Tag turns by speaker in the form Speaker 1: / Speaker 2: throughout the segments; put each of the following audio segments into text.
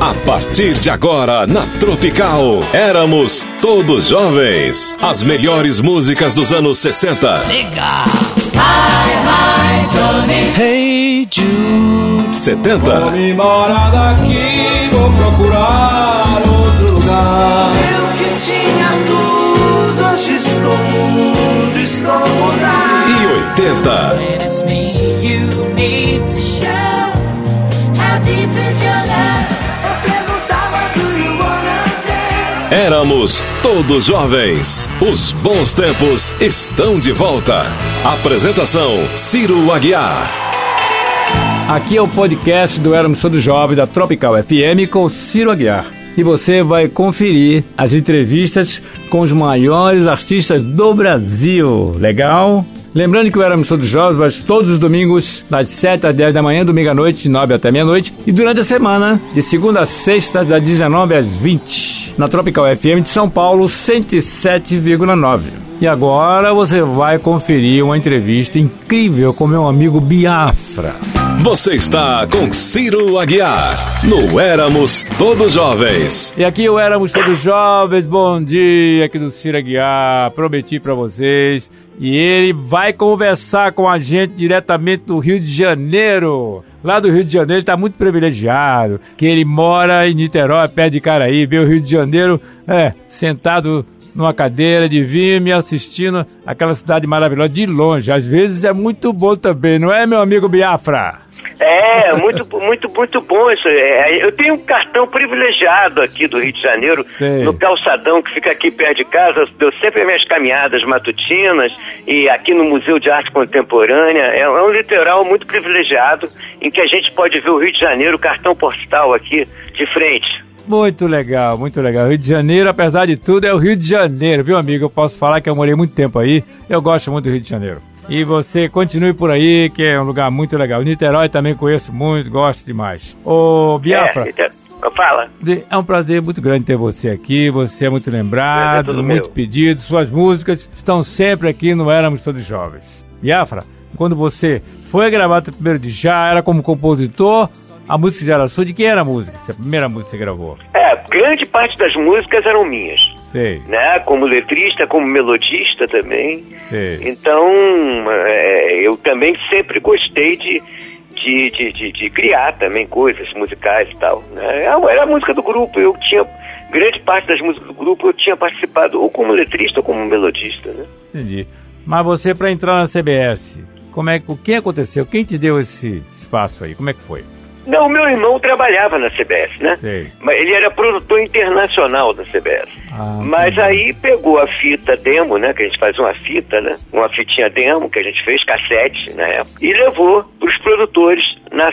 Speaker 1: A partir de agora, na Tropical, éramos todos jovens. As melhores músicas dos anos 60.
Speaker 2: Legal! Hi, hi, Johnny.
Speaker 3: Hey, Jude.
Speaker 1: 70.
Speaker 3: Vou me embora daqui, vou procurar outro lugar.
Speaker 4: Eu que tinha tudo, hoje estou mudo, estou mudado.
Speaker 1: E 80.
Speaker 2: When it's me you need to show. How deep is your love?
Speaker 4: Eu perguntava, do you wanna dance?
Speaker 1: Éramos todos jovens. Os bons tempos estão de volta. Apresentação: Ciro Aguiar.
Speaker 5: Aqui é o podcast do Éramos Todos Jovens da Tropical FM com Ciro Aguiar. E você vai conferir as entrevistas com os maiores artistas do Brasil. Legal? Lembrando que o Éramos Todos Jovens vai todos os domingos, das 7 às 10 da manhã, domingo à noite, de 9 até meia-noite. E durante a semana, de segunda a sexta, das 19 às 20, na Tropical FM de São Paulo, 107,9. E agora você vai conferir uma entrevista incrível com meu amigo Biafra.
Speaker 1: Você está com Ciro Aguiar, no Éramos Todos Jovens.
Speaker 5: E aqui o Éramos Todos Jovens, bom dia, aqui do Ciro Aguiar, prometi pra vocês. E ele vai conversar com a gente diretamente do Rio de Janeiro. Lá do Rio de Janeiro ele tá muito privilegiado, que ele mora em Niterói, perto de Caraí, vê o Rio de Janeiro, sentado numa cadeira de vinho, me assistindo aquela cidade maravilhosa de longe. Às vezes é muito bom também, não é, meu amigo Biafra?
Speaker 6: É, muito bom isso. Eu tenho um cartão privilegiado aqui do Rio de Janeiro,
Speaker 5: Sei.
Speaker 6: no calçadão que fica aqui perto de casa. Deu sempre as minhas caminhadas matutinas e aqui no Museu de Arte Contemporânea. É um litoral muito privilegiado em que a gente pode ver o Rio de Janeiro, o cartão postal aqui de frente.
Speaker 5: Muito legal, muito legal. Rio de Janeiro, apesar de tudo, é o Rio de Janeiro, viu, amigo? Eu posso falar que eu morei muito tempo aí. Eu gosto muito do Rio de Janeiro. E você continue por aí, que é um lugar muito legal. Niterói também conheço muito, gosto demais. Ô, Biafra,
Speaker 6: Fala.
Speaker 5: é um prazer muito grande ter você aqui. Você é muito lembrado, muito pedido. Suas músicas estão sempre aqui no Éramos Todos Jovens. Biafra, quando você foi gravar o primeiro de já, era como compositor, a música já era sua. De quem era a música? A primeira música que você gravou?
Speaker 6: Grande parte das músicas eram minhas.
Speaker 5: Sei.
Speaker 6: Né? Como letrista, como melodista também.
Speaker 5: Sei.
Speaker 6: Então, eu também sempre gostei de criar também coisas musicais e tal. Né? Era a música do grupo. Eu tinha grande parte das músicas do grupo, eu tinha participado ou como letrista ou como melodista. Né?
Speaker 5: Entendi. Mas você, para entrar na CBS, o que aconteceu? Quem te deu esse espaço aí? Como é que foi?
Speaker 6: Não, meu irmão trabalhava na CBS, né?
Speaker 5: Sei.
Speaker 6: Mas ele era produtor internacional da CBS. Mas aí pegou a fita demo, né? Que a gente fazia uma fita, né? Uma fitinha demo que a gente fez, cassete na época, e levou para os produtores na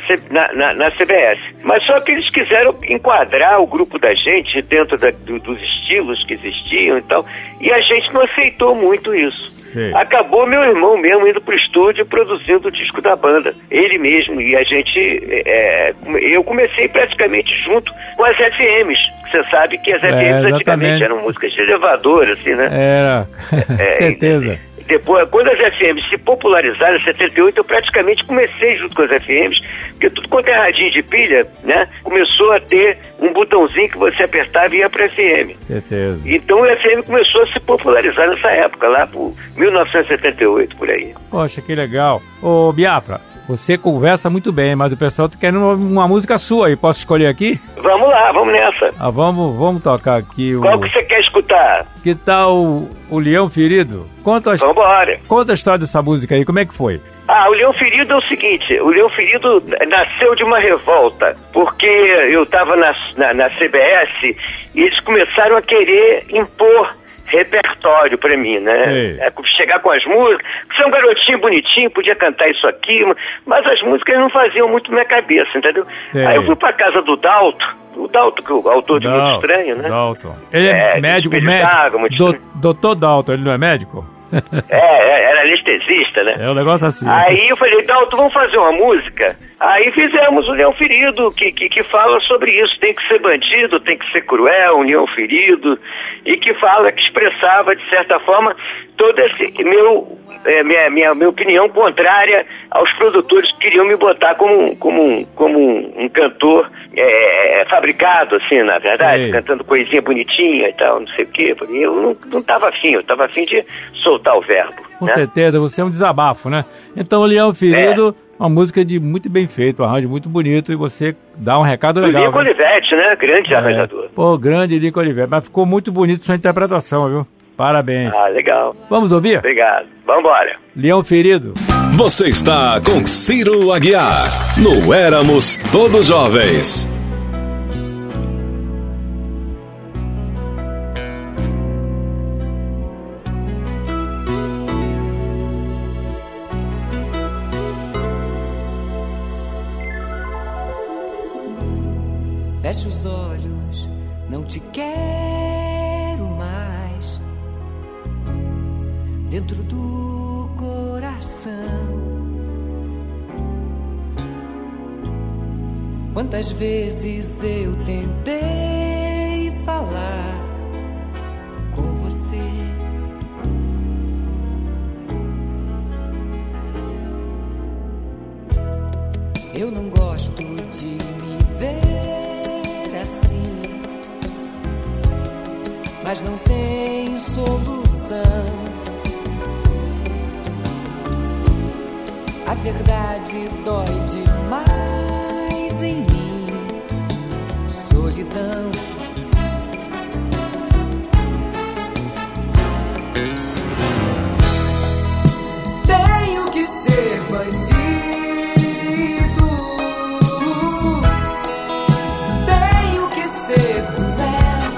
Speaker 6: CBS. Mas só que eles quiseram enquadrar o grupo da gente dentro dos estilos que existiam e tal, e a gente não aceitou muito isso.
Speaker 5: Sim.
Speaker 6: Acabou meu irmão mesmo indo pro estúdio produzindo o disco da banda, ele mesmo, e a gente eu comecei praticamente junto com as FMs. Você sabe que as FMs antigamente eram músicas de elevador, assim, né?
Speaker 5: Era, certeza.
Speaker 6: Depois, quando as FMs se popularizaram em 78, eu praticamente comecei junto com as FMs, porque tudo quanto é radinho de pilha, né, começou a ter um botãozinho que você apertava e ia pra FM.
Speaker 5: Certeza.
Speaker 6: Então a FM começou a se popularizar nessa época, lá por 1978, por aí.
Speaker 5: Poxa, que legal. Ô, Biafra, você conversa muito bem, mas o pessoal tá querendo uma música sua aí. Posso escolher aqui?
Speaker 6: Vamos lá, vamos nessa.
Speaker 5: Vamos tocar aqui o...
Speaker 6: Qual que você quer escutar?
Speaker 5: Que tal o Leão Ferido?
Speaker 6: Vambora.
Speaker 5: Conta a história dessa música aí, como é que foi?
Speaker 6: O Leão Ferido é o seguinte, o Leão Ferido nasceu de uma revolta, porque eu estava na CBS e eles começaram a querer impor repertório pra mim, né? Chegar com as músicas, você é um garotinho bonitinho, podia cantar isso aqui, mas as músicas não faziam muito na minha cabeça, entendeu? Aí eu fui pra casa do Dalton, que é o autor de Muito Estranho, né?
Speaker 5: Dalton. Ele é médico, Doutor Dalton, ele não é médico?
Speaker 6: Era anestesista, né?
Speaker 5: É um negócio assim.
Speaker 6: Aí eu falei, Dalton, vamos fazer uma música? Aí fizemos o Leão Ferido, que fala sobre isso. Tem que ser bandido, tem que ser cruel, um leão ferido. E que expressava, de certa forma, todo esse minha opinião contrária aos produtores que queriam me botar como um cantor pré-fabricado, assim, na verdade,
Speaker 5: Sei.
Speaker 6: cantando coisinha bonitinha e tal, não sei o quê. Eu não tava afim, eu tava afim de soltar o verbo.
Speaker 5: Com
Speaker 6: né?
Speaker 5: certeza, você é um desabafo, né? Então, Leão Ferido, uma música muito bem feita, um arranjo muito bonito, e você dá um recado
Speaker 6: Do
Speaker 5: legal.
Speaker 6: Lincoln
Speaker 5: viu?
Speaker 6: Olivetti, né? Grande arranjador.
Speaker 5: Pô, grande Lincoln Olivetti, mas ficou muito bonito sua interpretação, viu? Parabéns.
Speaker 6: Ah, legal.
Speaker 5: Vamos ouvir?
Speaker 6: Obrigado. Vambora.
Speaker 5: Leão Ferido.
Speaker 1: Você está com Ciro Aguiar no Éramos Todos Jovens.
Speaker 2: Fecha os olhos, não te quero mais dentro do coração. Quantas vezes eu tentei falar com você, eu não gosto de me ver assim, mas não tem solução. A verdade dói demais em mim, solidão. Tenho que ser bandido, tenho que ser cruel,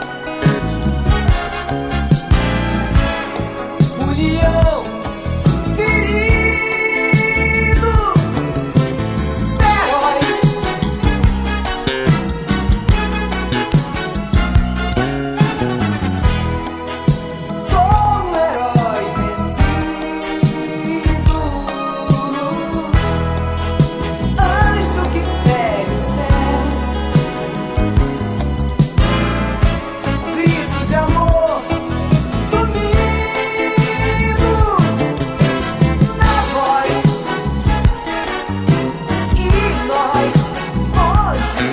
Speaker 2: um leão ferido, herói. Sou um herói vencido, anjo que fere o céu, grito de amor sumido na voz, e nós hoje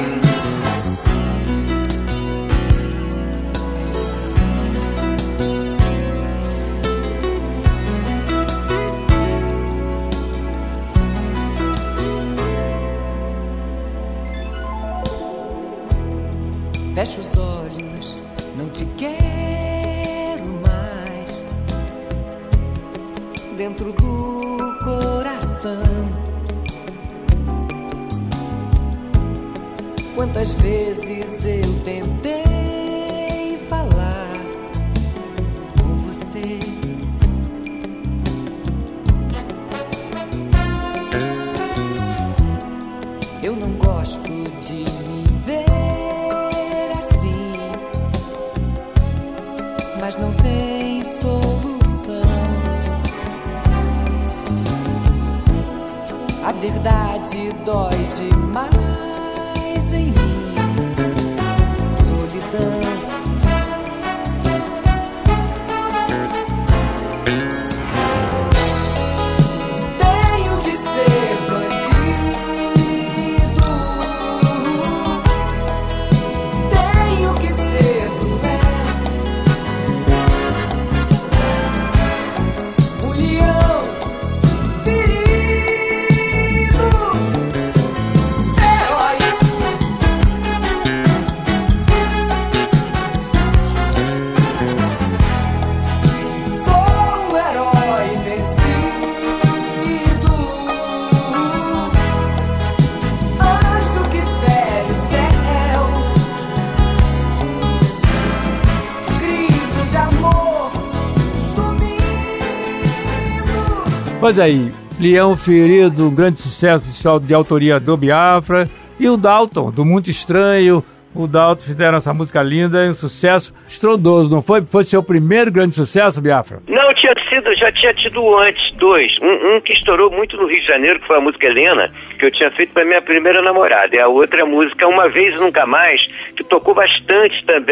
Speaker 2: fecho os olhos, não te quero mais dentro do coração. Quantas vezes eu tentei falar com você, eu não gosto de me ver assim, mas não tem solução. A verdade dói demais em mim, solidão. Tenho que ser bandido, tenho que ser cruel, um leão ferido, herói. Sou um herói vencido, anjo que fere o céu, grito de amor sumido.
Speaker 5: Pois aí, Leão Ferido, um grande sucesso de autoria do Biafra, e o Dalton, do Muito Estranho. O Dalton fizeram essa música linda, um sucesso estrondoso, não foi? Foi seu primeiro grande sucesso, Biafra?
Speaker 6: Não, já tinha tido antes dois. Um que estourou muito no Rio de Janeiro, que foi a música Helena, que eu tinha feito pra minha primeira namorada. E a outra música, Uma Vez e Nunca Mais, que tocou bastante também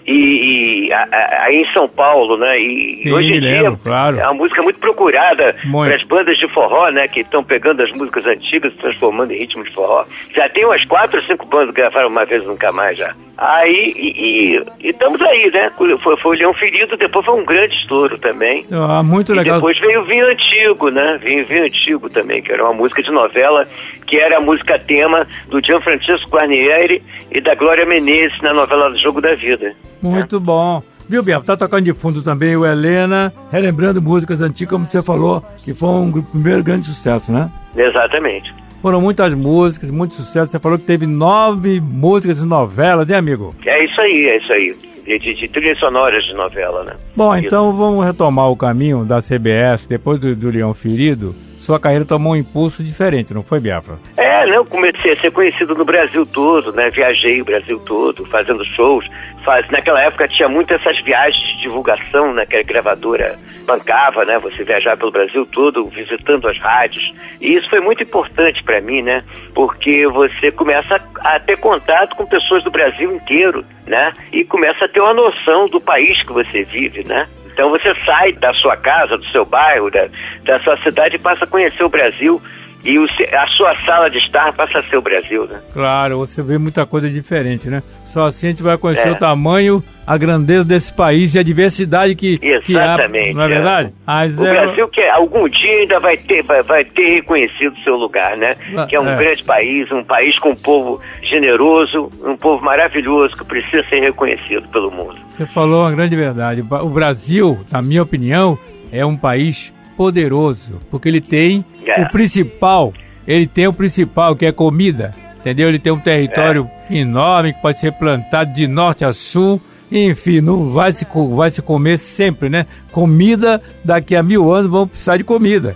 Speaker 6: aí em São Paulo, né? E
Speaker 5: Sim,
Speaker 6: hoje em
Speaker 5: lembro,
Speaker 6: dia
Speaker 5: claro.
Speaker 6: é uma música muito procurada
Speaker 5: Muito.
Speaker 6: para as bandas de forró, né? Que estão pegando as músicas antigas e transformando em ritmo de forró. Já tem umas 4 ou 5 bandas que gravaram Uma Vez Nunca Mais já. Aí, e estamos aí, né? Foi o Leão Ferido, depois foi um grande estouro também.
Speaker 5: Muito legal.
Speaker 6: E depois veio o Vinho Antigo, né? Vinho Antigo também, que era uma música de novela, que era a música tema do Gianfrancesco Guarnieri e da Glória Menezes na novela Jogo da Vida.
Speaker 5: Muito bom. Viu, Biafra? Tá tocando de fundo também o Helena, relembrando músicas antigas, como você falou, que foi um primeiro grande sucesso, né?
Speaker 6: Exatamente.
Speaker 5: Foram muitas músicas, muito sucesso. Você falou que teve 9 músicas de novelas, hein, amigo? É
Speaker 6: isso aí. De trilhas sonoras de novela, né?
Speaker 5: Bom, então vamos retomar o caminho da CBS, depois do Leão Ferido. Sua carreira tomou um impulso diferente, não foi, Biafra?
Speaker 6: Eu comecei a ser conhecido no Brasil todo, né? Viajei o Brasil todo, fazendo shows. Naquela época tinha muito essas viagens de divulgação, né? Que a gravadora bancava, né? Você viajar pelo Brasil todo, visitando as rádios. E isso foi muito importante para mim, né? Porque você começa a ter contato com pessoas do Brasil inteiro, né? E começa a ter uma noção do país que você vive, né? Então você sai da sua casa, do seu bairro, da sua cidade e passa a conhecer o Brasil. E a sua sala de estar passa a ser o Brasil, né? Claro, você vê muita coisa diferente, né? Só assim a gente vai conhecer o tamanho, a grandeza desse país e a diversidade que há, não é verdade? O Brasil que algum dia ainda vai ter reconhecido seu lugar, né? Que é um grande país, um país com um povo generoso, um povo maravilhoso que precisa ser reconhecido pelo mundo. Você falou uma grande verdade. O Brasil, na minha opinião, é um país poderoso, porque ele tem o principal, que é comida, entendeu? Ele tem um território enorme que pode ser plantado de norte a sul, enfim, não vai se comer sempre, né? Comida, daqui a 1000 anos vão precisar de comida.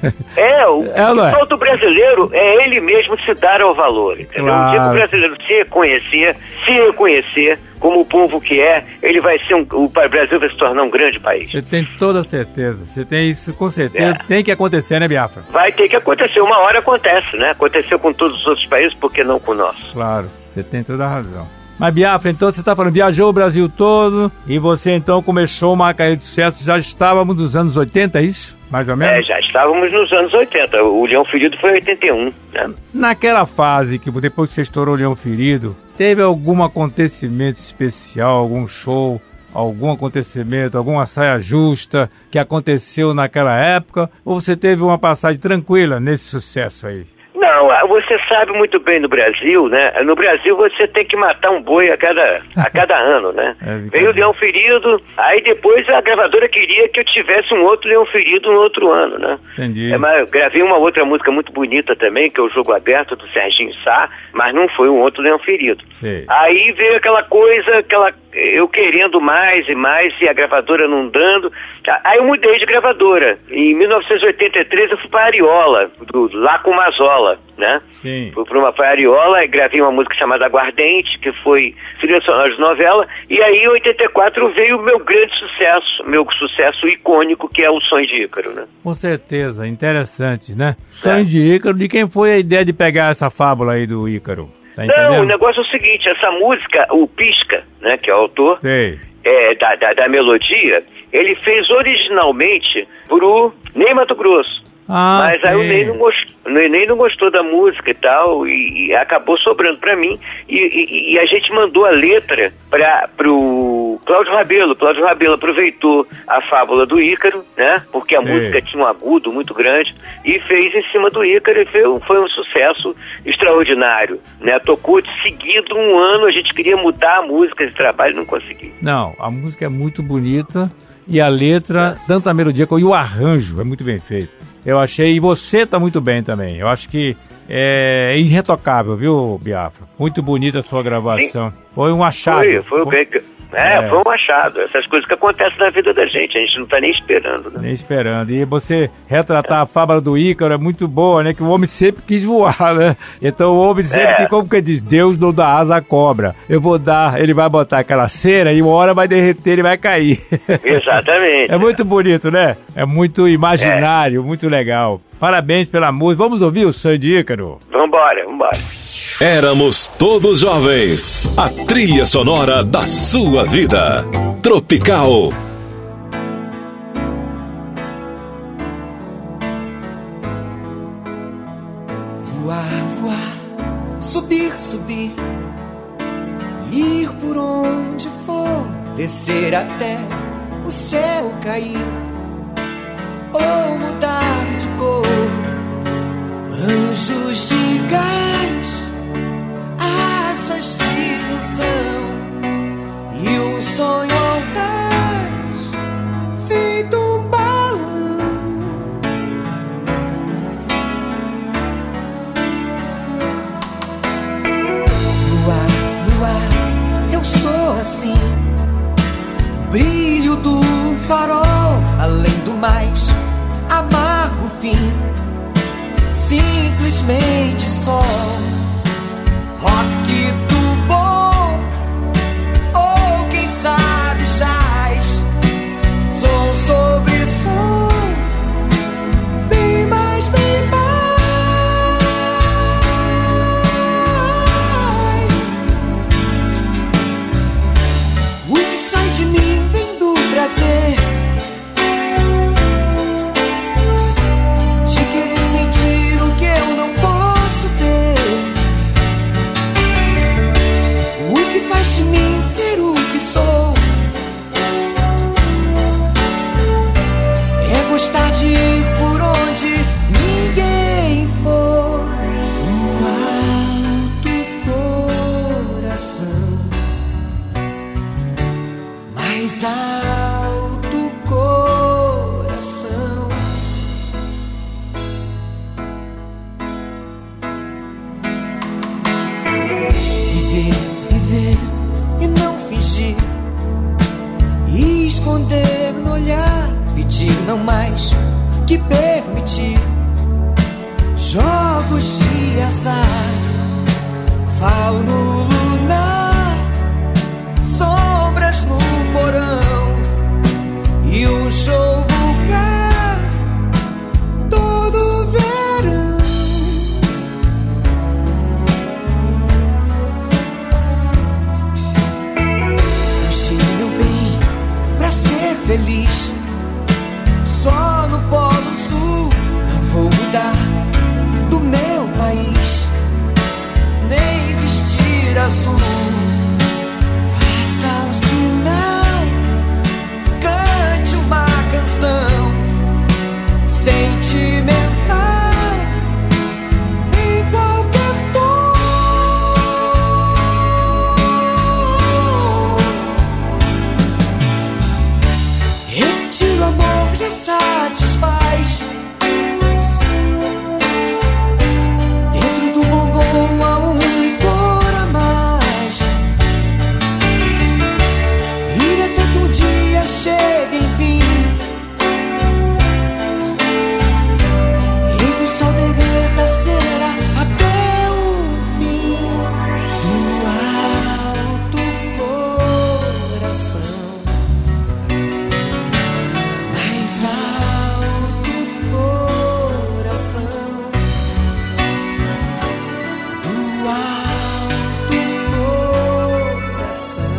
Speaker 6: O falta brasileiro é ele mesmo se dar ao valor, entendeu? Claro. O dia que o brasileiro se reconhecer como o povo que é, ele vai ser o Brasil vai se tornar um grande país. Você tem toda certeza, você tem isso com certeza, tem que acontecer, né, Biafra? Vai ter que acontecer, uma hora acontece, né? Aconteceu com todos os outros países, por que não com o nosso? Claro, você tem toda a razão. Mas Biafra, então você está falando, viajou o Brasil todo e você então começou uma carreira de sucesso, já estávamos nos anos 80, é isso? Mais ou menos? Já estávamos nos anos 80, o Leão Ferido foi em 81, né? Naquela fase, que depois que você estourou o Leão Ferido, teve algum acontecimento especial, algum show, algum acontecimento, alguma saia justa que aconteceu naquela época? Ou você teve uma passagem tranquila nesse sucesso aí? Não, você sabe muito bem no Brasil, né? No Brasil você tem que matar um boi a cada ano, né? Veio o Leão Ferido, aí depois a gravadora queria que eu tivesse um outro Leão Ferido no outro ano, né? Entendi. Mas eu gravei uma outra música muito bonita também, que é o Jogo Aberto, do Serginho Sá, mas não foi um outro Leão Ferido. Sim. Aí veio aquela coisa, eu querendo mais e mais, e a gravadora não dando. Aí eu mudei de gravadora. Em 1983 eu fui para Ariola, lá com Mazola, né? Sim. Fui para Ariola e gravei uma música chamada Aguardente, que foi trilha sonora de novela, e aí em 84 veio o meu grande sucesso, meu sucesso icônico, que é o Sonho de Ícaro, né? Com certeza, interessante, né? Sonho de Ícaro, de quem foi a ideia de pegar essa fábula aí do Ícaro? Tá entendendo? Não, o negócio é o seguinte, essa música, o Pisca, né, que é o autor da melodia, ele fez originalmente pro Ney Mato Grosso. Mas aí o Ney não gostou da música e tal, e acabou sobrando pra mim, e a gente mandou a letra pro Cláudio Rabelo. Cláudio Rabelo aproveitou a fábula do Ícaro, né, porque a música tinha um agudo muito grande, e fez em cima do Ícaro, e foi um sucesso extraordinário, né, tocou de seguido um ano, a gente queria mudar a música de trabalho e não conseguiu. Não, a música é muito bonita, e a letra, tanto a melodia como o arranjo, é muito bem feito. Eu achei, e você tá muito bem também. Eu acho que é irretocável, viu, Biafra? Muito bonita a sua gravação. Sim. Foi um achado. Foi um achado. Essas coisas que acontecem na vida da gente, a gente não tá nem esperando, né? Nem esperando. E você retratar a fábula do Ícaro é muito boa, né? Que o homem sempre quis voar, né? Então o homem sempre, como que diz, Deus não dá asa à cobra. Ele vai botar aquela cera e uma hora vai derreter e vai cair. Exatamente. É muito bonito, né? É muito imaginário, muito legal.
Speaker 5: Parabéns pela música. Vamos ouvir o Sonho de Ícaro?
Speaker 6: Vambora.
Speaker 1: Éramos todos jovens. A trilha sonora da sua vida. Tropical.
Speaker 7: Voar, subir, ir por onde for, descer até o céu cair, ou mudar de cor. Anjos de gás, asas de ilusão, e o sonho audaz, feito um balão. No ar, eu sou assim, brilho do farol, além do mais amargo fim, simplesmente só rock do bom, ou quem sabe jazz, som sobre som, bem mais, bem mais. O que sai de mim vem do prazer de querer sentir o que eu não posso ter. O que faz de mim ser o que sou é gostar de ir por onde ninguém for. Do alto coração, mais alto coração. Viver e não fingir, e esconder no olhar, pedir não mais que permitir. Jogos de azar, fauno lunar, sombras no porão, e um show vulgar todo verão. Fugir, meu bem, pra ser feliz, só no Polo Sul. Não vou mudar do meu país, nem vestir azul. Faça o sinal, cante uma canção sentimental em qualquer tom. Repetir o amor já satisfaz. Dentro do bombom há um licor a mais, e até que um dia chegue, enfim, e que o sol derreta a cera até o fim. Do alto coração, mais alto coração. Do alto coração,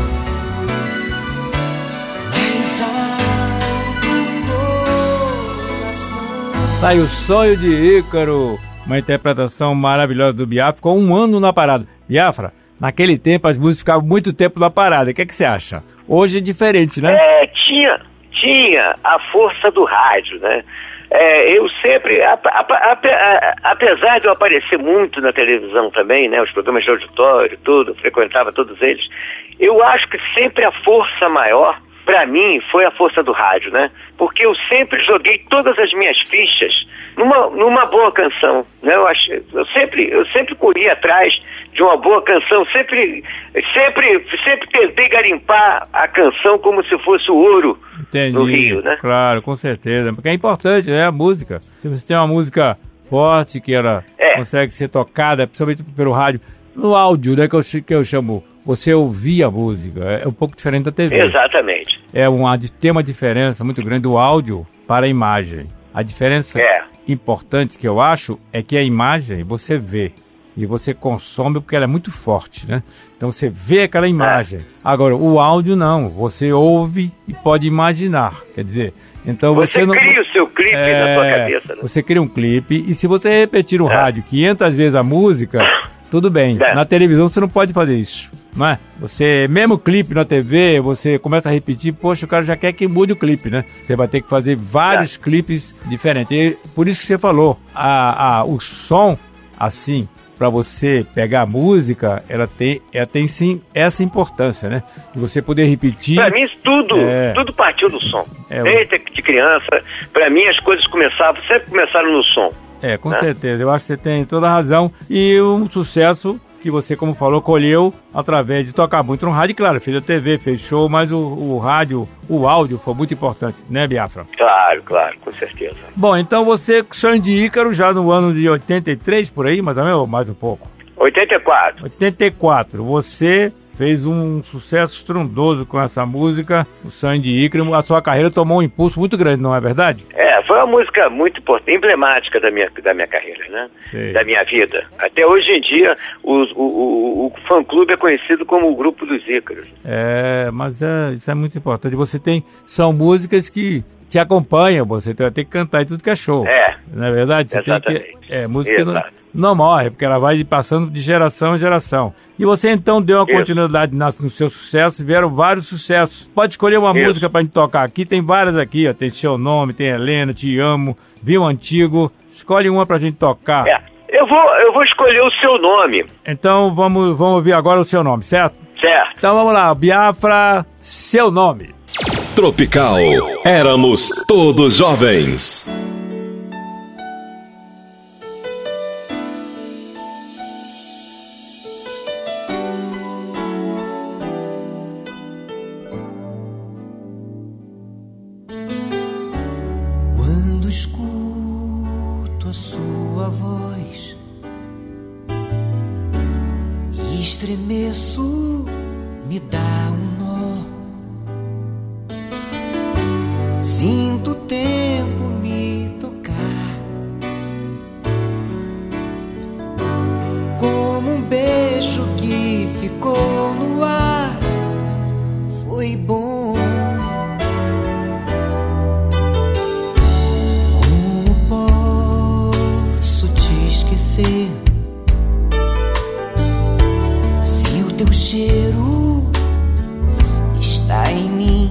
Speaker 7: mais alto coração.
Speaker 5: Tá aí o Sonho de Ícaro, uma interpretação maravilhosa do Biafra. Ficou um ano na parada. Biafra, naquele tempo as músicas ficavam muito tempo na parada. O que é que você acha? Hoje é diferente, né?
Speaker 6: Tinha a força do rádio, né? Eu sempre, apesar de eu aparecer muito na televisão também, né? Os programas de auditório, tudo, frequentava todos eles, eu acho que sempre a força maior, pra mim, foi a força do rádio, né? Porque eu sempre joguei todas as minhas fichas numa boa canção, né? Eu sempre corri atrás de uma boa canção, sempre tentei garimpar a canção como se fosse o ouro.
Speaker 5: Entendi.
Speaker 6: No Rio, né?
Speaker 5: Claro, com certeza, porque é importante, né, a música. Se você tem uma música forte, que ela consegue ser tocada, principalmente pelo rádio, no áudio, né, que eu chamo, você ouvir a música, é um pouco diferente da TV.
Speaker 6: Exatamente.
Speaker 5: Tem uma diferença muito grande do áudio para a imagem. A diferença importantes que eu acho é que a imagem você vê e você consome porque ela é muito forte, né? Então você vê aquela imagem. Agora, o áudio não, você ouve e pode imaginar. Quer dizer, então você não
Speaker 6: cria o seu clipe na sua cabeça, né?
Speaker 5: Você cria um clipe e se você repetir no rádio 500 vezes a música, tudo bem. Na televisão você não pode fazer isso, não é? Você, mesmo clipe na TV, você começa a repetir, poxa, o cara já quer que mude o clipe, né? Você vai ter que fazer vários clipes diferentes. E por isso que você falou, o som, assim, para você pegar a música, ela tem sim essa importância, né? De você poder repetir.
Speaker 6: Para mim, tudo partiu do som. Desde de criança, para mim as coisas sempre começaram no som.
Speaker 5: Com certeza. Eu acho que você tem toda a razão. E um sucesso que você, como falou, colheu através de tocar muito no rádio. Claro, fez a TV, fez show, mas o rádio, o áudio foi muito importante, né, Biafra?
Speaker 6: Claro, com certeza.
Speaker 5: Bom, então você, Sonho de Ícaro, já no ano de 83, por aí, mais um pouco? 84. Você fez um sucesso estrondoso com essa música, o Sonho de Ícaro. A sua carreira tomou um impulso muito grande, não é verdade?
Speaker 6: Foi uma música muito importante, emblemática da minha carreira, né?
Speaker 5: Sei.
Speaker 6: Da minha vida. Até hoje em dia, o fã-clube é conhecido como o Grupo dos Ícaros.
Speaker 5: Mas isso é muito importante. São músicas que te acompanham, você vai ter que cantar em tudo que é show. Não é verdade? Você
Speaker 6: exatamente.
Speaker 5: Música não morre, porque ela vai passando de geração em geração. E você então deu uma continuidade no seu sucesso, vieram vários sucessos. Pode escolher uma música pra gente tocar aqui, tem várias aqui, ó. Tem Seu Nome, tem Helena, Te Amo, Vinho Antigo. Escolhe uma pra gente tocar.
Speaker 6: Eu vou escolher o Seu Nome.
Speaker 5: Então vamos ouvir agora o Seu Nome, certo?
Speaker 6: Certo.
Speaker 5: Então vamos lá, Biafra, Seu Nome.
Speaker 1: Tropical, éramos todos jovens.
Speaker 7: Quando escuto a sua voz e estremeço, me dá um nó. Sinto o tempo me tocar, como um beijo que ficou no ar. Foi bom. Como posso te esquecer se o teu cheiro está em mim,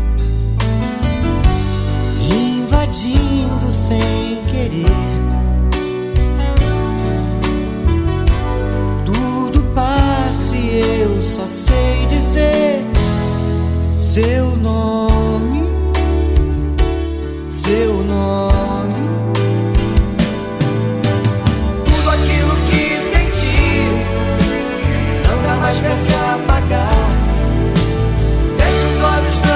Speaker 7: invadindo sem querer? Tudo passa e eu só sei dizer seu nome, seu nome. Tudo aquilo que senti não dá mais pra se apagar. Fecha os olhos.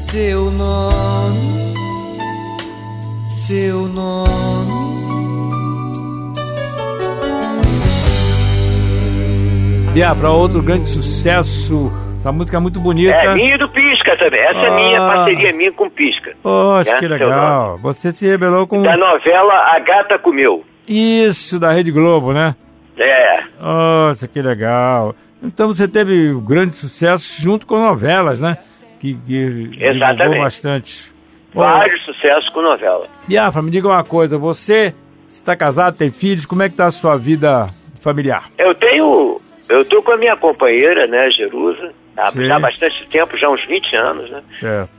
Speaker 7: seu nome, seu nome.
Speaker 5: Biafra, outro grande sucesso. Essa música é muito bonita.
Speaker 6: É, minha e do Pisca também. Essa é minha parceria minha com o Pisca.
Speaker 5: Poxa, que legal. Você se rebelou com...
Speaker 6: Da novela A Gata Comeu.
Speaker 5: Isso, da Rede Globo, né?
Speaker 6: É.
Speaker 5: Nossa, que legal. Então você teve grande sucesso junto com novelas, né? Que
Speaker 6: Exatamente.
Speaker 5: Bastante.
Speaker 6: Vários sucessos com novela.
Speaker 5: Biafra, me diga uma coisa. Você está casado, tem filhos? Como é que está a sua vida familiar?
Speaker 6: Eu tô com a minha companheira, né, Jerusa, já há bastante tempo, já há uns 20 anos, né?
Speaker 5: Certo.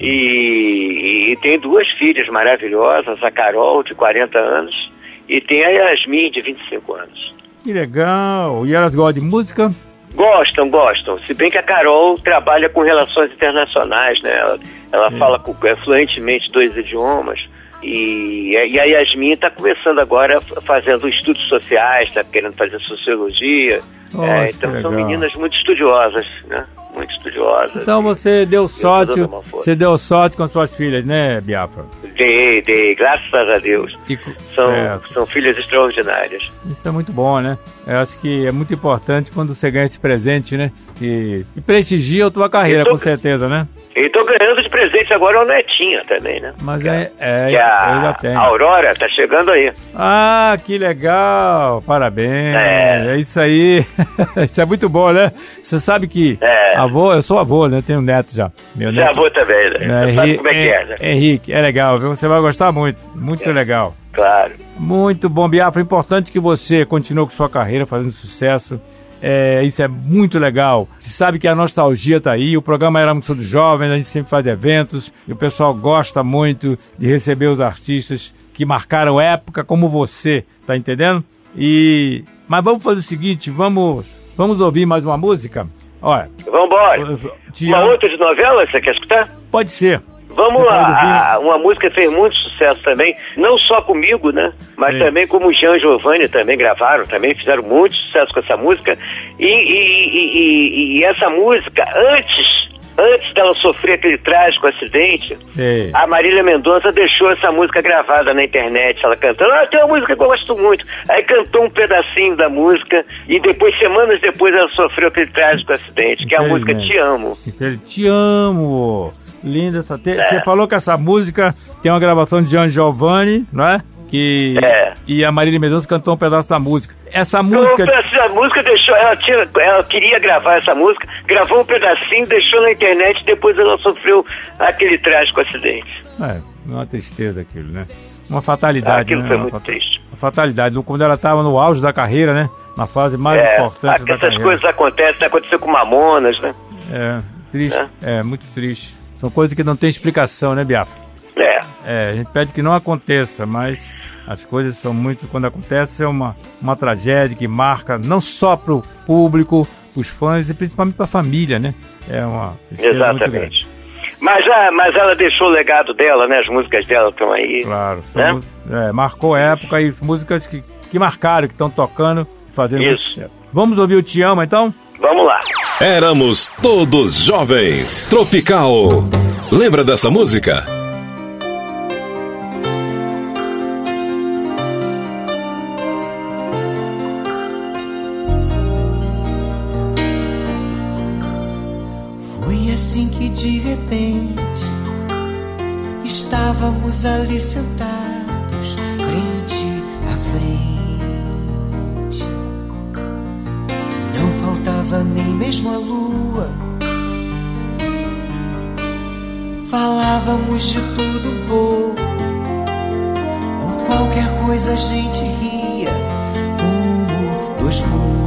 Speaker 6: E tem 2 filhas maravilhosas, a Carol, de 40 anos, e tem a Yasmin, de 25 anos.
Speaker 5: Que legal. E elas gostam de música?
Speaker 6: Gostam. Se bem que a Carol trabalha com relações internacionais, né? Ela fala fluentemente 2 idiomas. E a Yasmin está começando agora fazendo estudos sociais, está querendo fazer sociologia.
Speaker 5: Nossa,
Speaker 6: então são meninas muito estudiosas, né? Muito estudiosas.
Speaker 5: Então você deu sorte com suas filhas, né, Biafra?
Speaker 6: Dei, graças a Deus. São filhas extraordinárias.
Speaker 5: Isso é muito bom, né? Eu acho que é muito importante quando você ganha esse presente, né? E prestigia a tua carreira, com certeza, né?
Speaker 6: E tô ganhando de presente agora uma netinha também, né?
Speaker 5: Mas
Speaker 6: eu
Speaker 5: já tenho.
Speaker 6: A Aurora tá chegando aí.
Speaker 5: Ah, que legal! Parabéns! É isso aí. Isso é muito bom, né? Você sabe que eu sou avô, né? Tenho um neto já. Meu neto.
Speaker 6: Você é avô também, né? Você sabe como é que é, né?
Speaker 5: Henrique, é legal, viu? Você vai gostar muito. Muito legal.
Speaker 6: Claro.
Speaker 5: Muito bom, Biafra. É importante que você continue com sua carreira fazendo sucesso. Isso é muito legal. Você sabe que a nostalgia está aí. O programa Éramos Todos Jovens, a gente sempre faz eventos e o pessoal gosta muito de receber os artistas que marcaram época como você, tá entendendo? Mas vamos fazer o seguinte, vamos ouvir mais uma música? Olha.
Speaker 6: Vamos embora. Uma outra de novela, você quer escutar?
Speaker 5: Pode ser.
Speaker 6: Vamos lá, uma música que fez muito sucesso também, não só comigo, né? Mas também como o Jean Giovanni também gravaram, também fizeram muito sucesso com essa música. E essa música, antes dela sofrer aquele trágico acidente, a Marília Mendonça deixou essa música gravada na internet, ela cantando, tem uma música que eu gosto muito. Aí cantou um pedacinho da música e depois, semanas depois, ela sofreu aquele trágico acidente, que é a música Te Amo.
Speaker 5: Te Amo! Linda essa. Você falou que essa música tem uma gravação de Jean Giovanni, não é? E a Marília Mendonça cantou um pedaço da música. Essa música.
Speaker 6: A música deixou. Ela queria gravar essa música, gravou um pedacinho, deixou na internet, depois ela sofreu aquele trágico acidente.
Speaker 5: Uma tristeza aquilo, né? Uma fatalidade.
Speaker 6: Aquilo foi muito triste.
Speaker 5: Uma fatalidade. Quando ela estava no auge da carreira, né? Na fase mais importante da carreira. Essas coisas
Speaker 6: aconteceu com Mamonas, né?
Speaker 5: Triste. Muito triste. São coisas que não tem explicação, né, Biafra? A gente pede que não aconteça, mas as coisas são muito... Quando acontece é uma tragédia que marca não só para o público, os fãs e principalmente para a família, né? É uma tristeza muito grande.
Speaker 6: Mas ela deixou o legado dela, né? As músicas dela estão aí.
Speaker 5: Claro. Marcou a época e músicas que marcaram, que estão tocando, fazendo muito sucesso. Vamos ouvir o Te Amo, então?
Speaker 6: Vamos lá.
Speaker 1: Éramos Todos Jovens. Tropical. Lembra dessa música?
Speaker 7: Foi assim que de repente estávamos ali sentados, frente a frente. Não faltava nem mesmo a lua. Falávamos de tudo um pouco. Por qualquer coisa a gente ria, como 2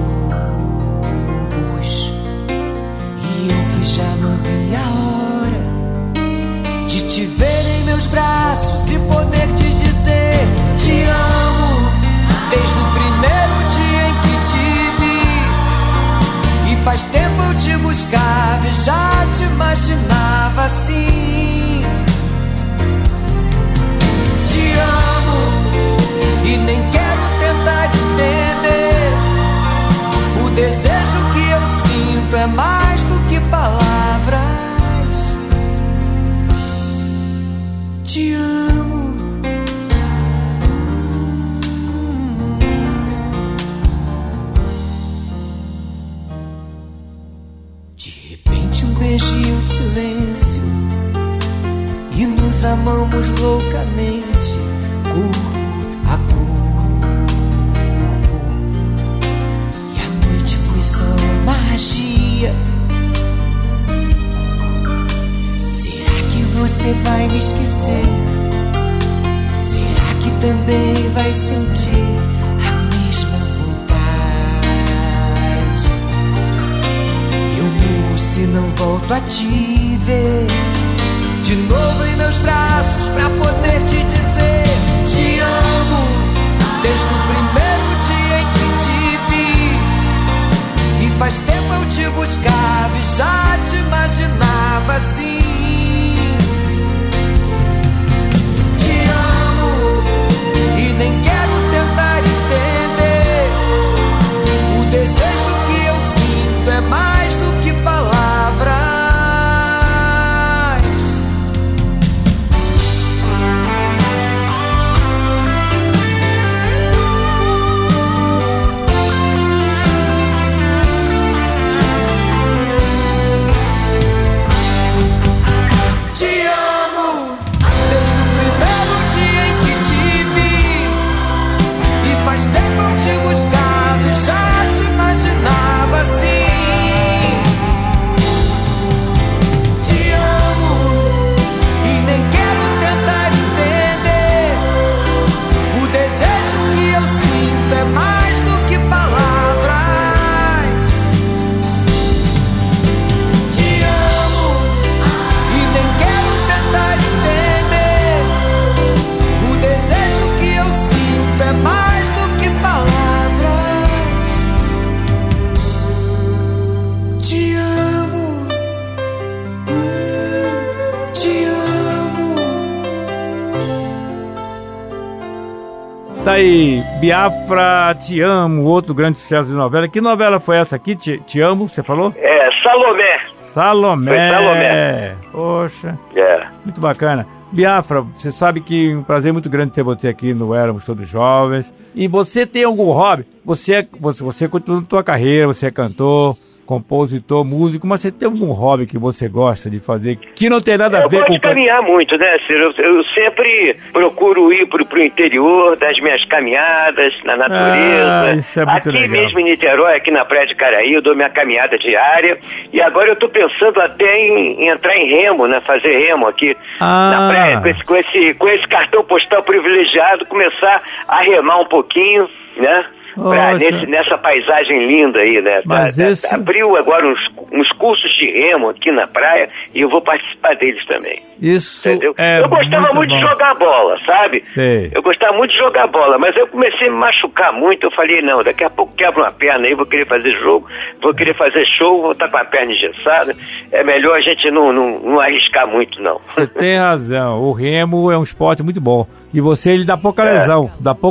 Speaker 7: bobos. E eu que já não vi a hora de te ver em meus braços e poder te dizer te amo, desde o primeiro dia em que te vi. E faz tempo eu te buscava e já te imaginava assim. Te amo e nem quero tentar entender. O desejo que eu sinto é mais do que palavras. te amo. De repente um beijo e um silêncio, e nos amamos loucamente, corpo a corpo. E a noite foi só magia. Será que você vai me esquecer? Será que também vai sentir a mesma vontade? Eu morro se não volto a te ver de novo em meus braços, pra poder te dizer te amo. Desde o primeiro dia em que te vi, e faz tempo eu te buscava e já te imaginava assim. Te amo e nem quero tentar entender. O desejo que eu sinto é mais do que palavras.
Speaker 5: Tá aí, Biafra, Te Amo, outro grande sucesso de novela. Que novela foi essa aqui, Te Amo, você falou?
Speaker 6: Salomé.
Speaker 5: Salomé.
Speaker 6: Foi Salomé.
Speaker 5: Poxa, muito bacana. Biafra, você sabe que é um prazer muito grande ter você aqui no Éramos Todos Jovens. E você tem algum hobby? Você continua na tua carreira, você é cantor, compositor, músico, mas você tem algum hobby que você gosta de fazer que não tem nada a ver com...
Speaker 6: Eu gosto de caminhar muito, né, Ciro? Eu sempre procuro ir pro interior das minhas caminhadas, na natureza.
Speaker 5: Isso é muito
Speaker 6: aqui
Speaker 5: legal.
Speaker 6: mesmo em Niterói, aqui na Praia de Caraí, eu dou minha caminhada diária. E agora eu tô pensando até em entrar em remo, né? Fazer remo aqui na praia, com esse cartão postal privilegiado, começar a remar um pouquinho, né? Nessa paisagem linda aí, né?
Speaker 5: Mas
Speaker 6: abriu agora uns cursos de remo aqui na praia e eu vou participar deles também.
Speaker 5: Isso
Speaker 6: entendeu?
Speaker 5: Eu
Speaker 6: gostava muito de jogar bola, sabe?
Speaker 5: Sei.
Speaker 6: Eu gostava muito de jogar bola, mas eu comecei a me machucar muito. Eu falei, não, daqui a pouco quebra uma perna aí, vou querer fazer jogo, vou querer fazer show, vou estar com a perna engessada. É melhor a gente não arriscar muito, não.
Speaker 5: Você tem razão, o remo é um esporte muito bom. E ele dá pouca lesão,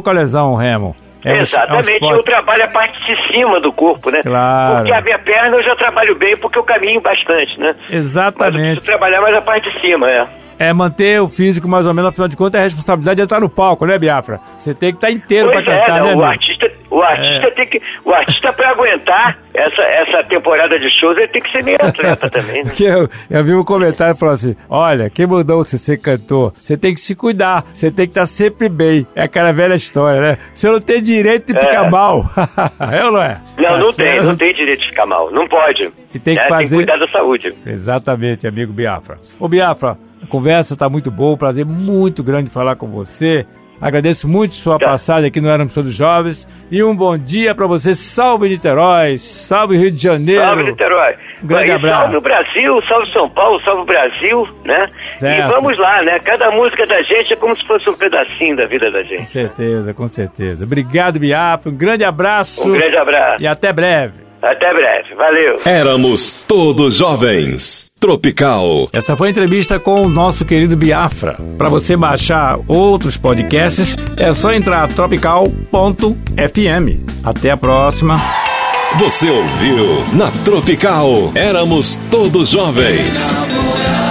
Speaker 5: o remo.
Speaker 6: Exatamente, eu trabalho a parte de cima do corpo, né?
Speaker 5: Claro.
Speaker 6: Porque a minha perna eu já trabalho bem, porque eu caminho bastante, né?
Speaker 5: Exatamente.
Speaker 6: Mas eu preciso trabalhar mais a parte de cima,
Speaker 5: É manter o físico mais ou menos, afinal de contas, é a responsabilidade de entrar no palco, né, Biafra? Você tem que estar inteiro pra cantar, né,
Speaker 6: o artista tem que... O artista, pra aguentar essa temporada de shows, ele tem que ser meio atleta também, né?
Speaker 5: Porque eu vi um comentário e falou assim, olha, quem mandou você ser cantor? Você tem que se cuidar, você tem que estar sempre bem. É aquela velha história, né? Você não tem direito de ficar mal. É ou não é?
Speaker 6: Não tem direito de ficar mal. Não pode.
Speaker 5: E tem que
Speaker 6: tem que cuidar da saúde.
Speaker 5: Exatamente, amigo Biafra. Ô, Biafra, a conversa está muito boa, um prazer muito grande falar com você. Agradeço muito sua passagem aqui no Éramos Todos Jovens. E um bom dia para você. Salve Niterói, salve Rio de Janeiro.
Speaker 6: Salve Niterói.
Speaker 5: Um grande abraço.
Speaker 6: Salve o Brasil, salve São Paulo, salve o Brasil, né?
Speaker 5: Certo.
Speaker 6: E vamos lá, né? Cada música da gente é como se fosse um pedacinho da vida da gente.
Speaker 5: Com certeza. Obrigado, Biafra. Um grande abraço.
Speaker 6: Um grande abraço.
Speaker 5: E até breve.
Speaker 6: Até breve. Valeu.
Speaker 1: Éramos Todos Jovens. Tropical.
Speaker 5: Essa foi a entrevista com o nosso querido Biafra. Para você baixar outros podcasts, é só entrar tropical.fm. Até a próxima.
Speaker 1: Você ouviu na Tropical. Éramos Todos Jovens.